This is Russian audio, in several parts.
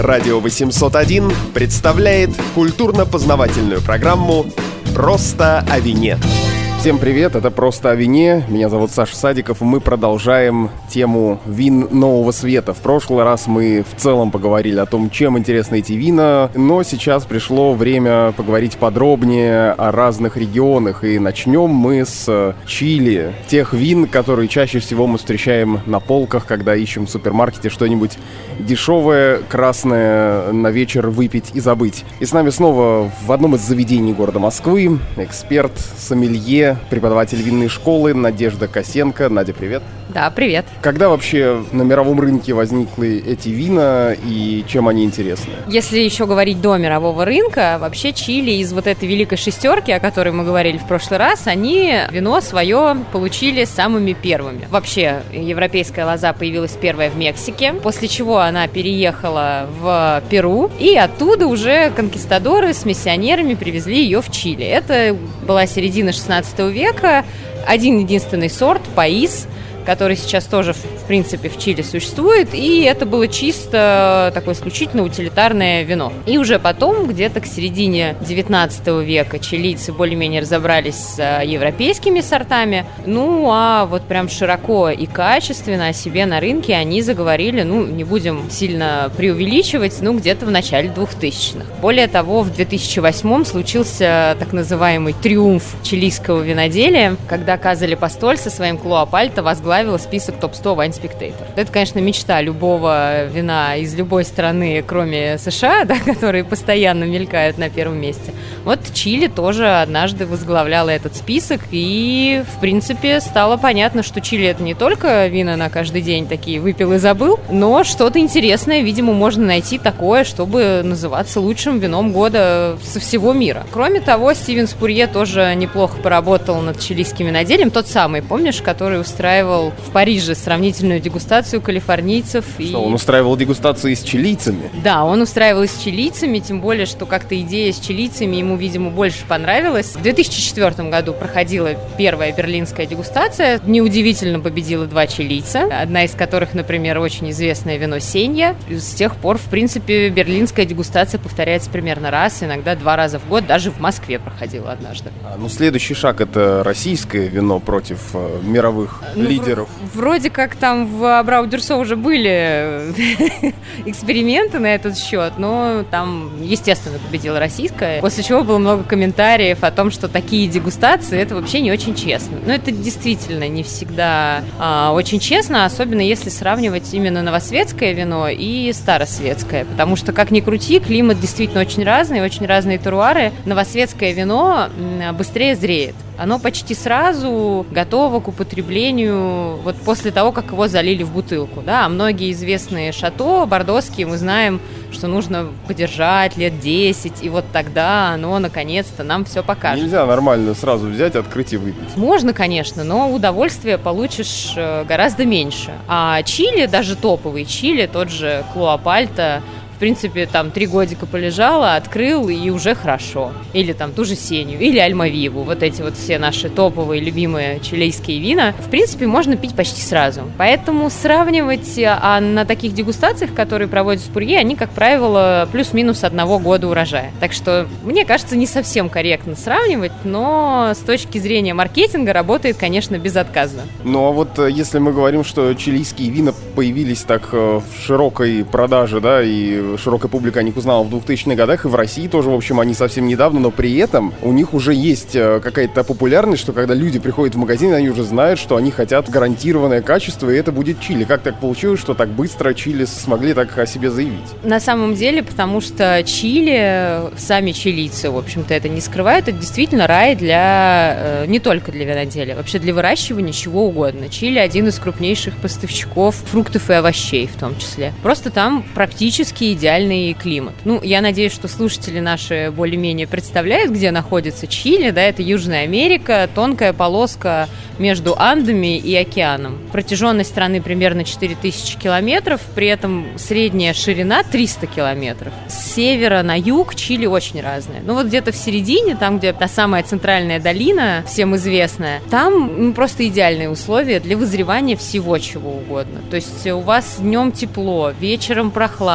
Радио 801 представляет культурно-познавательную программу «Просто о вине». Всем привет, это «Просто о вине». Меня зовут Саша Садиков, и мы продолжаем тему вин нового света. В прошлый раз мы в целом поговорили о том, чем интересны эти вина, но сейчас пришло время поговорить подробнее о разных регионах. И начнем мы с Чили, тех вин, которые чаще всего мы встречаем на полках, когда ищем в супермаркете что-нибудь дешевое, красное на вечер выпить и забыть. И с нами снова в одном из заведений города Москвы эксперт, сомелье, преподаватель винной школы Надежда Косенко. Надя, привет. Да, привет. Когда вообще на мировом рынке возникли эти вина и чем они интересны? Если еще говорить до мирового рынка, вообще Чили из вот этой великой шестерки, о которой мы говорили в прошлый раз, они вино свое получили самыми первыми. Вообще, европейская лоза появилась первая в Мексике, после чего она переехала в Перу, и оттуда уже конкистадоры с миссионерами привезли ее в Чили. Это была середина 16 века, один-единственный сорт, паис, который сейчас тоже, в принципе, в Чили существует, и это было чисто такое исключительно утилитарное вино. И уже потом, где-то к середине 19 века, чилийцы более-менее разобрались с европейскими сортами, ну, а вот прям широко и качественно о себе на рынке они заговорили, ну, не будем сильно преувеличивать, ну, где-то в начале 2000-х. Более того, в 2008-м случился так называемый триумф чилийского виноделия, когда Каза де Пастоль со своим Клоа Пальто возглавила список топ-100 Wine Spectator. Это, конечно, мечта любого вина из любой страны, кроме США, да, которые постоянно мелькают на первом месте. Вот Чили тоже однажды возглавляла этот список, и, в принципе, стало понятно, что Чили — это не только вина на каждый день такие выпил и забыл, но что-то интересное, видимо, можно найти такое, чтобы называться лучшим вином года со всего мира. Кроме того, Стивен Спурье тоже неплохо поработал над чилийским виноделием, тот самый, помнишь, который устраивал в Париже сравнительную дегустацию калифорнийцев. Что, он устраивал дегустации с чилийцами? Да, он устраивал с чилийцами, тем более, что как-то идея с чилийцами ему, видимо, больше понравилась. В 2004 году проходила первая берлинская дегустация. Неудивительно, победила 2 чилийца, одна из которых, например, очень известное вино Сенья. С тех пор, в принципе, берлинская дегустация повторяется примерно раз, иногда 2 раза в год, даже в Москве проходила однажды. Ну, следующий шаг — это российское вино против мировых лидеров. Вроде как там в Абрау-Дюрсо уже были эксперименты на этот счет, но там, естественно, победила российская, после чего было много комментариев о том, что такие дегустации — это вообще не очень честно. Но это действительно не всегда очень честно, особенно если сравнивать именно новосветское вино и старосветское, потому что, как ни крути, климат действительно очень разные теруары. Новосветское вино быстрее зреет. Оно почти сразу готово к употреблению вот после того, как его залили в бутылку, да, а многие известные шато бордоские мы знаем, что нужно подержать лет 10, и вот тогда оно наконец-то нам все покажет. Нельзя нормально сразу взять, открыть и выпить. Можно, конечно, но удовольствия получишь гораздо меньше. А чили, даже топовый чили, тот же Клоа Пальто, в принципе, там 3 годика полежала, открыл, и уже хорошо. Или там ту же Сенью, или Альмавиву. Вот эти вот все наши топовые, любимые чилийские вина, в принципе, можно пить почти сразу. Поэтому сравнивать на таких дегустациях, которые проводят Спурье, они, как правило, плюс-минус 1 года урожая. Так что, мне кажется, не совсем корректно сравнивать, но с точки зрения маркетинга работает, конечно, безотказно. Ну, а вот если мы говорим, что чилийские вина появились так в широкой продаже, да, и широкая публика о них узнала в 2000-х годах, и в России тоже, в общем, они совсем недавно, но при этом у них уже есть какая-то популярность, что когда люди приходят в магазин, они уже знают, что они хотят гарантированное качество, и это будет Чили. Как так получилось, что так быстро Чили смогли так о себе заявить? На самом деле, потому что Чили, сами чилийцы, в общем-то, это не скрывают, это действительно рай для, не только для виноделия, вообще для выращивания чего угодно. Чили — один из крупнейших поставщиков фруктов и овощей в том числе. Просто там практически идеальный климат. Ну, я надеюсь, что слушатели наши более-менее представляют, где находится Чили, да, это Южная Америка, тонкая полоска между Андами и океаном. Протяженность страны примерно 4000 километров, при этом средняя ширина 300 километров. С севера на юг Чили очень разная. Ну вот где-то в середине, там, где та самая центральная долина, всем известная, там просто идеальные условия для вызревания всего чего угодно. То есть у вас днем тепло, вечером прохладно,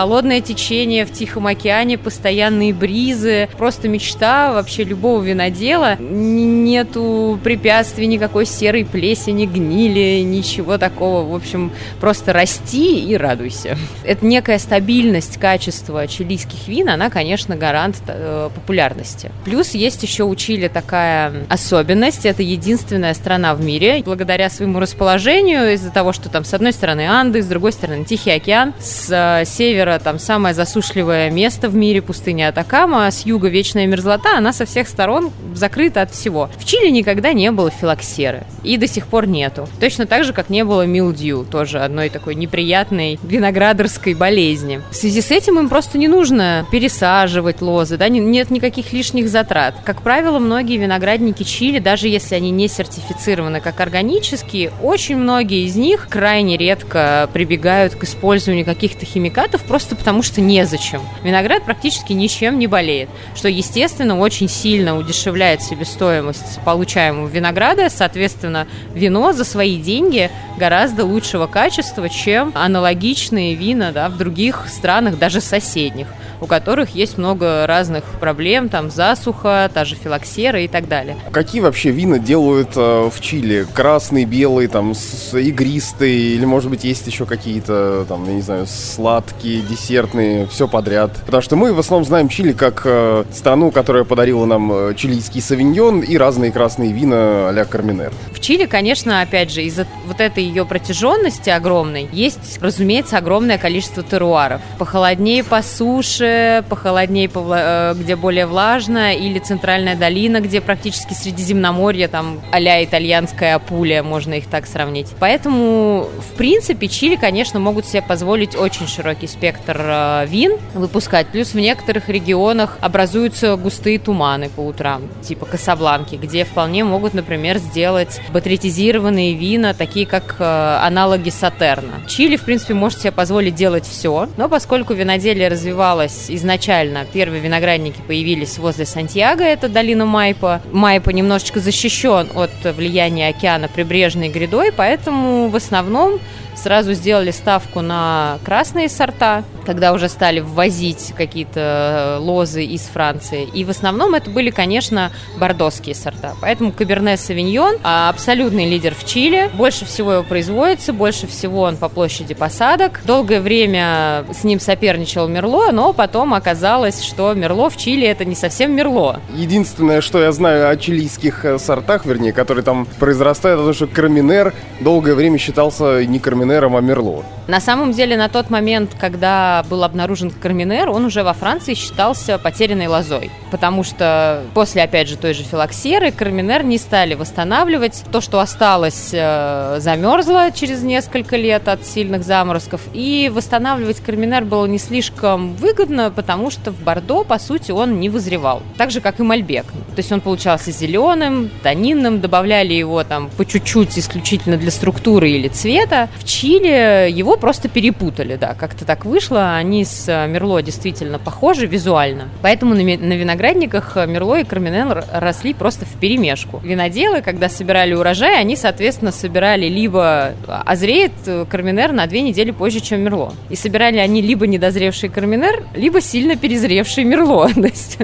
холодное течение в Тихом океане, постоянные бризы, просто мечта вообще любого винодела. Нету препятствий, никакой серой плесени, гнили, ничего такого. В общем, просто расти и радуйся. Это некая стабильность качества чилийских вин, она, конечно, гарант популярности. Плюс есть еще у Чили такая особенность. Это единственная страна в мире, благодаря своему расположению, из-за того, что там с одной стороны Анды, с другой стороны Тихий океан, с севера там самое засушливое место в мире, пустыня Атакама, с юга вечная мерзлота, она со всех сторон закрыта от всего. В Чили никогда не было филоксеры, и до сих пор нету. Точно так же, как не было милдью, тоже одной такой неприятной виноградарской болезни. В связи с этим им просто не нужно пересаживать лозы, да, нет никаких лишних затрат. Как правило, многие виноградники Чили, даже если они не сертифицированы как органические, очень многие из них крайне редко прибегают к использованию каких-то химикатов, просто потому что незачем. Виноград практически ничем не болеет, что, естественно, очень сильно удешевляет себестоимость получаемого винограда, соответственно, вино за свои деньги гораздо лучшего качества, чем аналогичные вина, да, в других странах, даже соседних, у которых есть много разных проблем, там засуха, та же филоксера и так далее. Какие вообще вина делают в Чили? Красный, белый, там, игристый, или, может быть, есть еще какие-то, там, я не знаю, сладкие, десертные, все подряд? Потому что мы в основном знаем Чили как страну, которая подарила нам чилийский савиньон и разные красные вина а-ля Карменер. В Чили, конечно, опять же, из-за вот этой ее протяженности огромной, есть, разумеется, огромное количество теруаров. Похолоднее по суше, похолоднее, где более влажно, или центральная долина, где практически Средиземноморье, там, а-ля итальянская Апулия, можно их так сравнить. Поэтому, в принципе, Чили, конечно, могут себе позволить очень широкий спектр вин выпускать. Плюс в некоторых регионах образуются густые туманы по утрам, типа Касабланки, где вполне могут, например, сделать батритизированные вина, такие как аналоги Сатерна. Чили, в принципе, может себе позволить делать все, но поскольку виноделие развивалось изначально, первые виноградники появились возле Сантьяго, это долина Майпа. Майпа немножечко защищен от влияния океана прибрежной грядой, поэтому в основном сразу сделали ставку на красные сорта, когда уже стали ввозить какие-то лозы из Франции. И в основном это были, конечно, бордоские сорта. Поэтому Каберне Савиньон абсолютный лидер в Чили. Больше всего его производится, больше всего он по площади посадок. Долгое время с ним соперничал Мерло, но потом оказалось, что Мерло в Чили это не совсем Мерло. Единственное, что я знаю о чилийских сортах, вернее, которые там произрастают, это то, что Карменер долгое время считался не Карменером, а Мерло. На самом деле, на тот момент, когда был обнаружен Карменер, он уже во Франции считался потерянной лозой. Потому что после, опять же, той же филоксеры Карменер не стали восстанавливать. То, что осталось, замерзло через несколько лет от сильных заморозков. И восстанавливать Карменер было не слишком выгодно, потому что в Бордо, по сути, он не вызревал. Так же, как и Мальбек. То есть он получался зеленым, тонинным, добавляли его там по чуть-чуть исключительно для структуры или цвета. В Чили его просто перепутали, да, как-то так вышло. Они с Мерло действительно похожи визуально. Поэтому на виноградниках Мерло и Карменер росли просто вперемешку. Виноделы, когда собирали урожай, они, соответственно, собирали либо озреет Карменер на 2 недели позже, чем Мерло. И собирали они либо недозревший Карменер, либо сильно перезревший Мерло. То есть,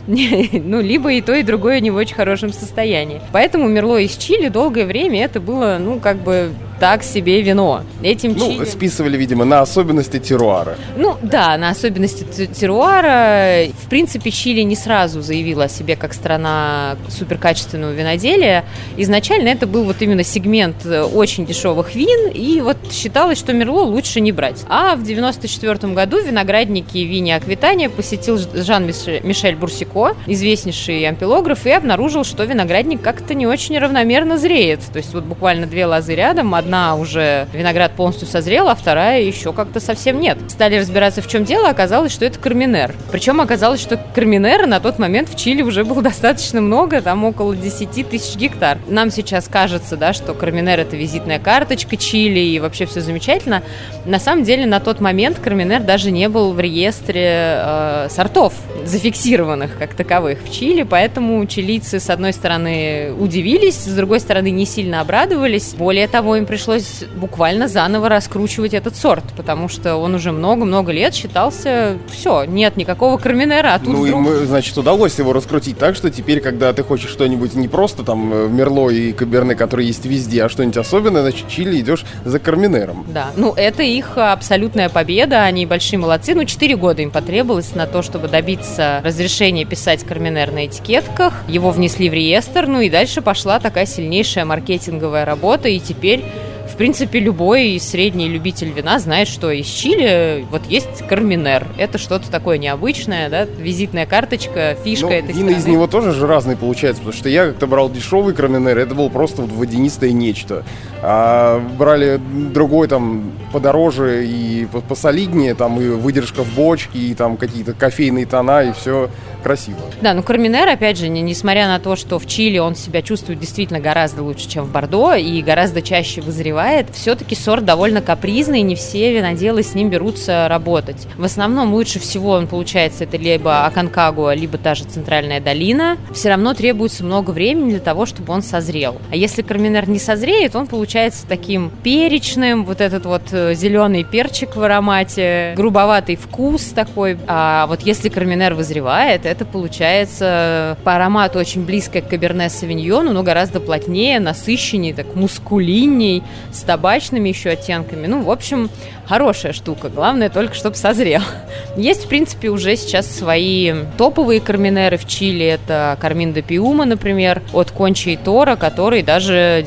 ну, либо и то, и другое не в очень хорошем состоянии. Поэтому Мерло из Чили долгое время это было, ну, как бы так себе вино. Этим Чили... списывали, видимо, на особенности теруара. Ну, да, на особенности теруара. В принципе, Чили не сразу заявила о себе как страна суперкачественного виноделия. Изначально это был вот именно сегмент очень дешевых вин, и вот считалось, что Мерло лучше не брать. А в 1994 году виноградники Вини Аквитания посетил Жан-Мишель Бурсико, известнейший ампелограф, и обнаружил, что виноградник как-то не очень равномерно зреет. То есть вот буквально 2 лозы рядом, одна уже виноград полностью созрел, а вторая еще как-то совсем нет. Стали разбираться, в чем дело, оказалось, что это Карменер. Причем оказалось, что Карменера на тот момент в Чили уже было достаточно много, там около 10 тысяч гектар. Нам сейчас кажется, да, что Карменер — это визитная карточка Чили и вообще все замечательно. На самом деле на тот момент Карменер даже не был в реестре сортов, зафиксированных как таковых в Чили, поэтому чилийцы, с одной стороны, удивились, с другой стороны, не сильно обрадовались. Более того, им пришлось буквально заново раскручивать этот сорт, потому что он уже много-много лет считался, все, нет никакого карменера, а тут вдруг... Значит, удалось его раскрутить так, что теперь, когда ты хочешь что-нибудь не просто там мерло и каберне, которые есть везде, а что-нибудь особенное, значит, чили идешь за карменером. Да, это их абсолютная победа, они большие молодцы, 4 года им потребовалось на то, чтобы добиться разрешения писать карменер на этикетках, его внесли в реестр, и дальше пошла такая сильнейшая маркетинговая работа, и теперь, в принципе, любой средний любитель вина знает, что из Чили есть карменер. Это что-то такое необычное, да, визитная карточка, фишка этой страны. Вина из него тоже же разные получаются, потому что я как-то брал дешевый карменер, это было просто водянистое нечто. А брали другой там подороже и посолиднее, там и выдержка в бочке, и там какие-то кофейные тона, и все красиво. Да, карменер, опять же, несмотря на то, что в Чили он себя чувствует действительно гораздо лучше, чем в Бордо, и гораздо чаще вызревает, все-таки сорт довольно капризный, и не все виноделы с ним берутся работать. В основном лучше всего он получается, это либо Аконкагуа, либо та же Центральная долина. Все равно требуется много времени для того, чтобы он созрел. А если карменер не созреет, он получается таким перечным, этот зеленый перчик в аромате, грубоватый вкус такой. А если карменер вызревает, это получается по аромату очень близко к каберне савиньону, но гораздо плотнее, насыщеннее, так мускулинней, с табачными еще оттенками. В общем, хорошая штука. Главное только, чтобы созрел. Есть, в принципе, уже сейчас свои топовые карменеры в Чили. Это Кармин де Пиума, например, от Кончи и Торо, который даже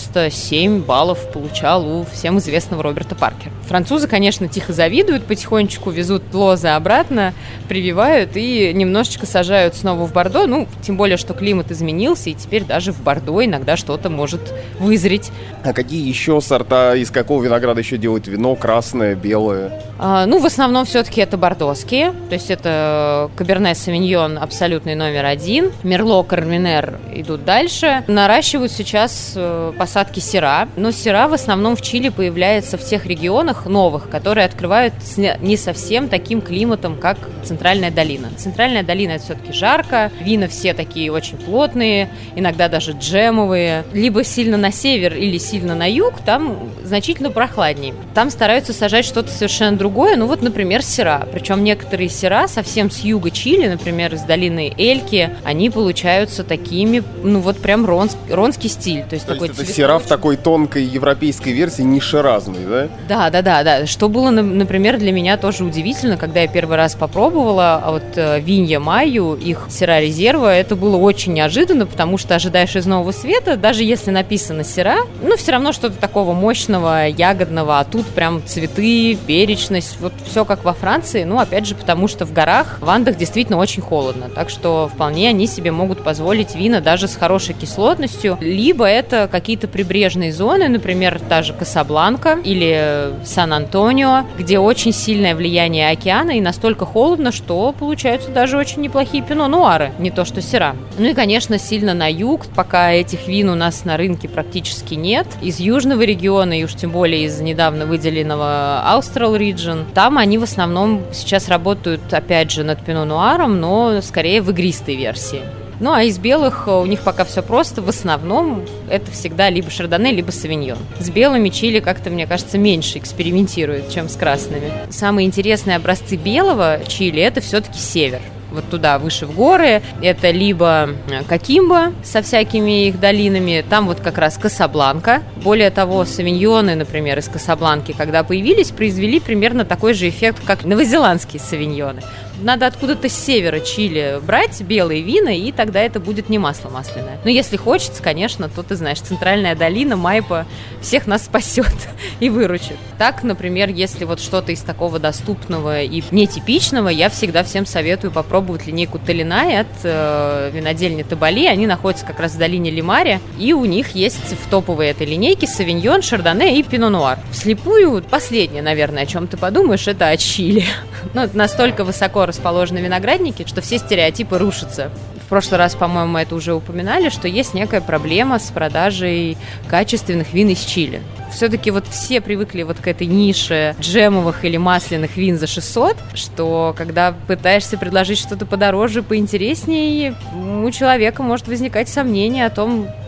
97 баллов получал у всем известного Роберта Паркера. Французы, конечно, тихо завидуют, потихонечку везут лозы обратно, прививают и немножечко сажают снова в Бордо. Тем более, что климат изменился, и теперь даже в Бордо иногда что-то может вызреть. А какие еще сорта, из какого винограда еще делают вино? Красное, белое? В основном все-таки это бордоские. То есть это каберне савиньон абсолютный номер 1. Мерло, карменер идут дальше. Наращивают сейчас посадки сира. Но сира в основном в Чили появляется в тех регионах новых, которые открывают с не совсем таким климатом, как Центральная долина. Центральная долина — это все-таки жарко. Вина все такие очень плотные, иногда даже джемовые. Либо сильно на север или сильно на юг, там значительно прохладнее. Там стараются сажать что-то совершенно другое, например, сира. Причем некоторые сира совсем с юга Чили, например, из долины Эльки, они получаются такими, прям ронский стиль. То есть такой это сира в такой тонкой европейской версии, не ширазной, да? Да. Что было, например, для меня тоже удивительно, когда я первый раз попробовала Винья Майю, их сира резерва, это было очень неожиданно, потому что ожидаешь из Нового Света, даже если написано сира, все равно что-то такого мощного, ягодного, а тут прям цветы, перечность, все как во Франции, опять же, потому что в горах, в Андах действительно очень холодно, так что вполне они себе могут позволить вина даже с хорошей кислотностью, либо это какие-то прибрежные зоны, например, та же Касабланка или Сан-Антонио, где очень сильное влияние океана и настолько холодно, что получаются даже очень неплохие пино-нуары, не то что сира. И, конечно, сильно на юг, пока этих вин у нас на рынке практически нет. Из южного региона, и уж тем более из недавно выделенного Austral Region, там они в основном сейчас работают, опять же, над пино-нуаром, но скорее в игристой версии. А из белых у них пока все просто. В основном это всегда либо шардоне, либо савиньон. С белыми Чили как-то, мне кажется, меньше экспериментирует, чем с красными. Самые интересные образцы белого Чили — это все-таки север. Туда, выше в горы. Это либо Кокимбо со всякими их долинами, там как раз Касабланка. Более того, савиньоны, например, из Касабланки, когда появились, произвели примерно такой же эффект, как новозеландские савиньоны. Надо откуда-то с севера Чили брать белые вина, и тогда это будет не масло масляное. Но если хочется, конечно, то ты знаешь, Центральная долина, Майпа всех нас спасет и выручит. Так, например, если что-то из такого доступного и нетипичного, я всегда всем советую попробовать линейку Толинай от винодельни Табали. Они находятся как раз в долине Лимари, и у них есть в топовой этой линейке савиньон, шардоне и пино-нуар. Вслепую, последнее, наверное, о чем ты подумаешь, это о Чили. Это настолько высоко расположены виноградники, что все стереотипы рушатся. В прошлый раз, по-моему, это уже упоминали, что есть некая проблема с продажей качественных вин из Чили. Все-таки все привыкли к этой нише джемовых или масляных вин за 600, что когда пытаешься предложить что-то подороже, поинтереснее, у человека может возникать сомнение о том,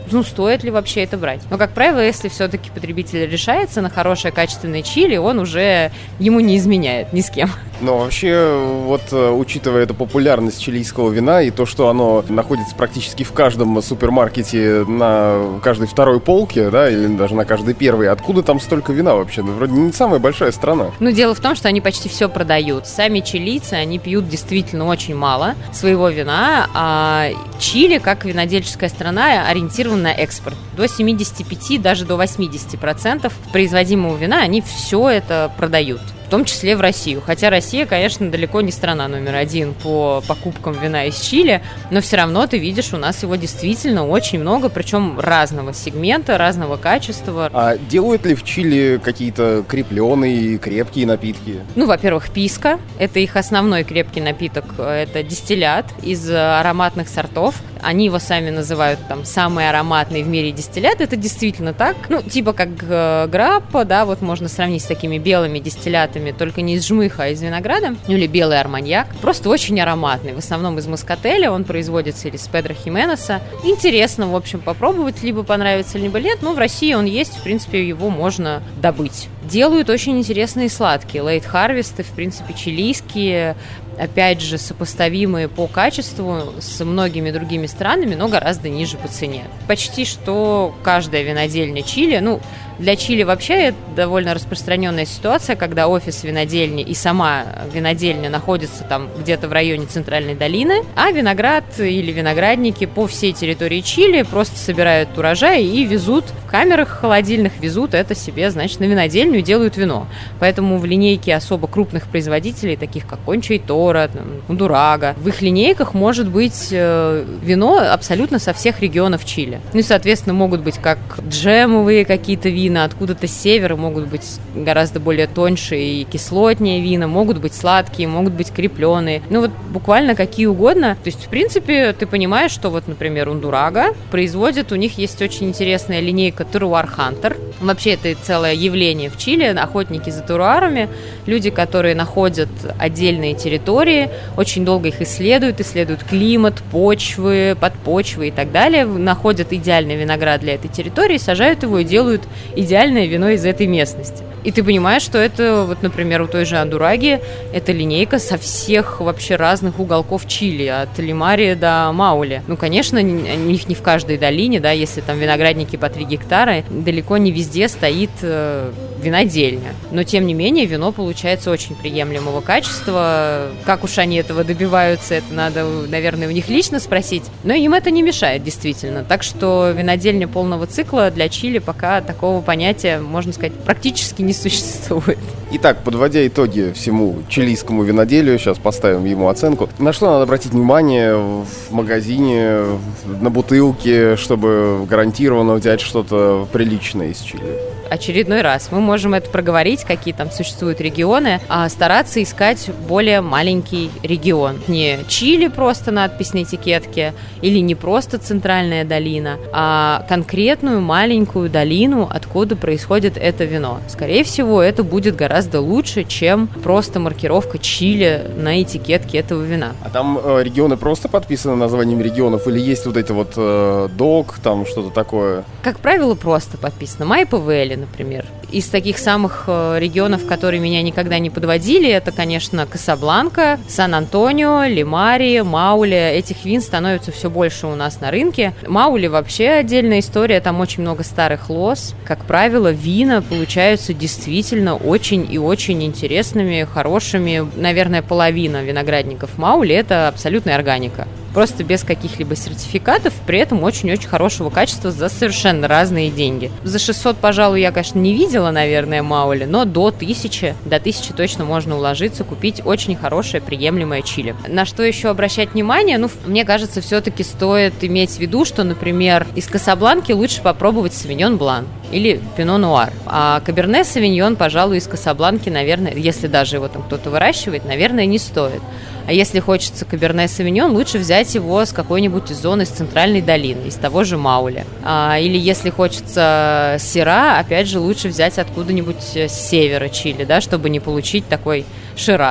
стоит ли вообще это брать. Но, как правило, если все-таки потребитель решается на хорошее качественное чили, он уже ему не изменяет ни с кем. Но вообще, вот учитывая эту популярность чилийского вина и то, что оно находится практически в каждом супермаркете на каждой второй полке, да, или даже на каждой первой, откуда там столько вина вообще? Ну, вроде не самая большая страна. Дело в том, что они почти все продают. Сами чилийцы, они пьют действительно очень мало своего вина, а Чили, как винодельческая страна, ориентирована на экспорт. До 75, даже до 80% производимого вина они все это продают. В том числе в Россию. Хотя Россия, конечно, далеко не страна номер один по покупкам вина из Чили, но все равно ты видишь, у нас его действительно очень много, причем разного сегмента, разного качества. А делают ли в Чили какие-то крепленые, крепкие напитки? Во-первых, писка. Это их основной крепкий напиток. Это дистиллят из ароматных сортов. Они его сами называют там самый ароматный в мире дистиллят. Это действительно так. Типа как граппа, да, вот можно сравнить с такими белыми дистиллятами, только не из жмыха, а из винограда. Или белый арманьяк. Просто очень ароматный. В основном из москателя. Он производится или с Педро Хименеса. Интересно, в общем, попробовать. Либо понравится, либо нет. В России он есть. В принципе, его можно добыть. Делают очень интересные сладкие. Лейт-харвесты, в принципе, чилийские. Опять же, сопоставимые по качеству с многими другими странами, но гораздо ниже по цене. Почти что каждая винодельня Чили, для Чили вообще это довольно распространенная ситуация, когда офис винодельни и сама винодельня находятся там где-то в районе Центральной долины, а виноград или виноградники по всей территории Чили просто собирают урожай и везут в камерах холодильных, везут это себе, значит, на винодельню и делают вино. Поэтому в линейке особо крупных производителей, таких как Конча и Торо, Ундурага, в их линейках может быть вино абсолютно со всех регионов Чили. И, соответственно, могут быть как джемовые какие-то вина, откуда-то с севера, могут быть гораздо более тоньше и кислотнее вина, могут быть сладкие, могут быть крепленые. Буквально какие угодно. То есть, в принципе, ты понимаешь, что например, Ундурага производит, у них есть очень интересная линейка Terroir Hunter. Вообще, это целое явление в Чили. Охотники за теруарами, люди, которые находят отдельные территории, очень долго их исследуют климат, почвы, подпочвы и так далее, находят идеальный виноград для этой территории, сажают его и делают идеальное вино из этой местности. И ты понимаешь, что это, например, у той же Ундураги, это линейка со всех вообще разных уголков Чили, от Лимари до Маули. Конечно, у них не в каждой долине, да, если там виноградники по 3 гектара, далеко не везде стоит винодельня. Но, тем не менее, вино получается очень приемлемого качества. Как уж они этого добиваются, это надо, наверное, у них лично спросить. Но им это не мешает, действительно. Так что винодельня полного цикла для Чили пока такого понятия, можно сказать, практически не существует. Итак, подводя итоги всему чилийскому виноделию, сейчас поставим ему оценку. На что надо обратить внимание в магазине, на бутылке, чтобы гарантированно взять что-то приличное из Чили? Очередной раз мы можем это проговорить, какие там существуют регионы, а стараться искать более маленький регион. Не Чили просто надпись на этикетке, или не просто центральная долина, а конкретную маленькую долину, откуда происходит это вино. Скорее всего, это будет гораздо лучше, чем просто маркировка Чили на этикетке этого вина. А там регионы просто подписаны названием регионов, или есть вот эти дог, там что-то такое? Как правило, просто подписано. Майпа Вэлли, например. Из таких самых регионов, которые меня никогда не подводили, это, конечно, Касабланка, Сан-Антонио, Лимари, Маули. Этих вин становится все больше у нас на рынке. Маули вообще отдельная история, там очень много старых лоз. Как правило, вина получаются действительно очень и очень интересными, хорошими. Наверное, половина виноградников Маули – это абсолютная органика. Просто без каких-либо сертификатов, при этом очень-очень хорошего качества за совершенно разные деньги. За 600, пожалуй, я, конечно, не видела, наверное, Маули, но до 1000 точно можно уложиться, купить очень хорошее, приемлемое чили. На что еще обращать внимание? Мне кажется, все-таки стоит иметь в виду, что, например, из Касабланки лучше попробовать Савиньон Блан или Пино Нуар. А Каберне Савиньон, пожалуй, из Касабланки, наверное, если даже его там кто-то выращивает, наверное, не стоит. А если хочется Каберне Савиньон, лучше взять его с какой-нибудь из зон из Центральной долины, из того же Маули. Или если хочется Сира, опять же, лучше взять откуда-нибудь с севера Чили, да, чтобы не получить такой Шираз.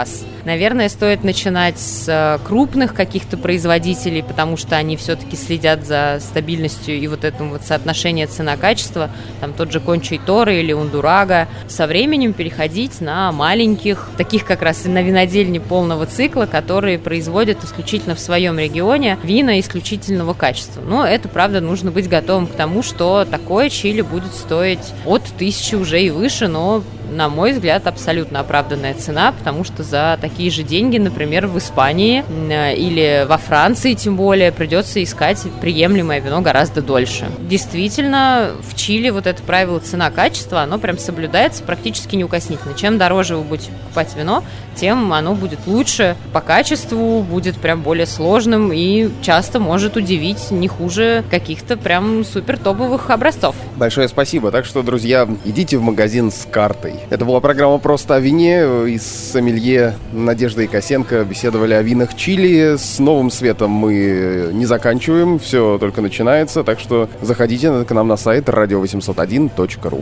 Наверное, стоит начинать с крупных каких-то производителей, потому что они все-таки следят за стабильностью и вот этим вот соотношением цена-качество, там тот же Конча и Торо или Ундурага. Со временем переходить на маленьких, таких как раз и на винодельни полного цикла, которые производят исключительно в своем регионе вина исключительного качества. Но это, правда, нужно быть готовым к тому, что такое чили будет стоить от 1000 уже и выше, но, на мой взгляд, абсолютно оправданная цена, потому что за такие же деньги, например, в Испании или во Франции, тем более, придется искать приемлемое вино гораздо дольше. Действительно, в Чили вот это правило цена-качество, оно прям соблюдается практически неукоснительно. Чем дороже вы будете покупать вино, тем оно будет лучше по качеству, будет прям более сложным и часто может удивить не хуже каких-то прям супер топовых образцов. Большое спасибо. Так что, друзья, идите в магазин с картой. Это была программа «Просто о вине». И с сомелье Надеждой Косенко беседовали о винах Чили. С новым светом мы не заканчиваем, все только начинается. Так что заходите к нам на сайт radio801.ru.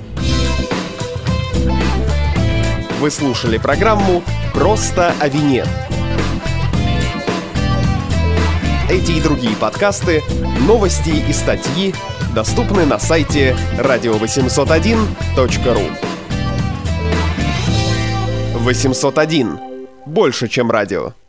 Вы слушали программу «Просто о вине». Эти и другие подкасты, новости и статьи доступны на сайте radio801.ru. 801. Больше, чем радио.